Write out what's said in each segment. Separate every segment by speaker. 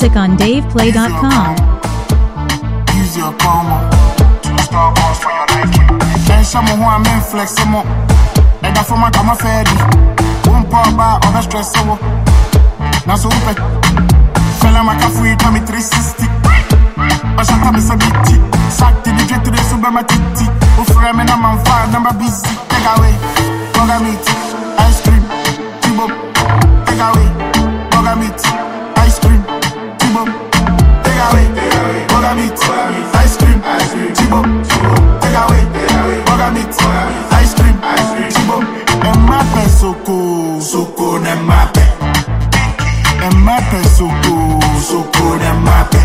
Speaker 1: music on DavePlay.com.
Speaker 2: Use your comma. 2-star boss for your liking. Then someone who I'm inflexible. And that for my come fairly. Won't pop by on the stress. Now so open. Fella my cafe, tell me 360. But shut up, it's a bitchy. Sack to the jet to the super matiti. Who frame and I'm on fire, number busy. Take away, burger meat, ice cream, T-Bob. Take away, burger meat, ice cream, T-Bob. Take away, burger meat, ice cream, T-Bob. Take away, burger meat, ice cream, T-Bob. And my pesoko, soko ne mape. And my pesoko, soko ne mape.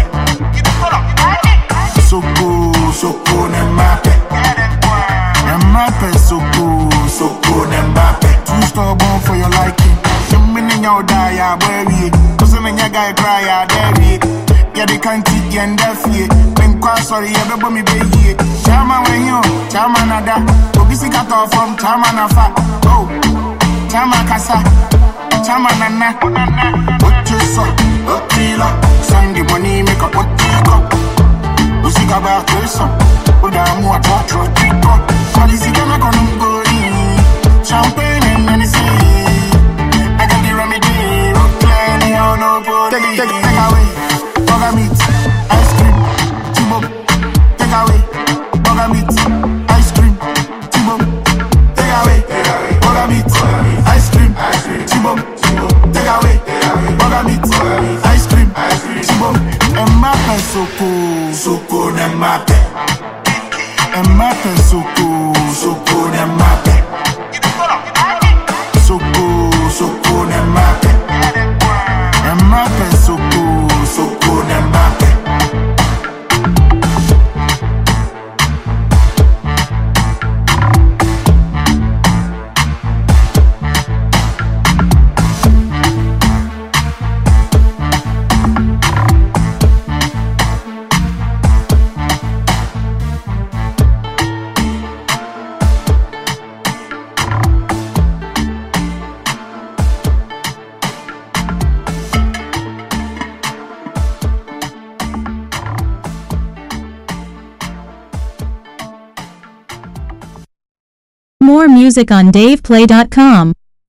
Speaker 2: Soko ne mape. And mape soko ne mape. 2-star born for your liking. Some minute you die, ya bury. Cause when you guy cry, ya dare. Yeah, they can't teach you and deaf ye. When quite sorry, you don't me be here. Chama when you, chama nada. Obisi cut off from chama nafa. Oh, chama kasa, chama nana. What you saw, what you like. Send the money, make up what you got. Music about person, but I'm more true people. Policy gonna go in. Champagne and anything. I got the remedy. Plenty on no body. Take away, burger meat, ice cream, T-Bob. Take away, burger meat, ice cream, T-Bob. Take away, burger meat, ice cream, T-Bob. Take away, burger meat, ice cream, T-Bob. And my soko ne mape. And mape soko ne mape. Soko ne mape. And mape soko ne mape.
Speaker 1: More music on DavePlay.com.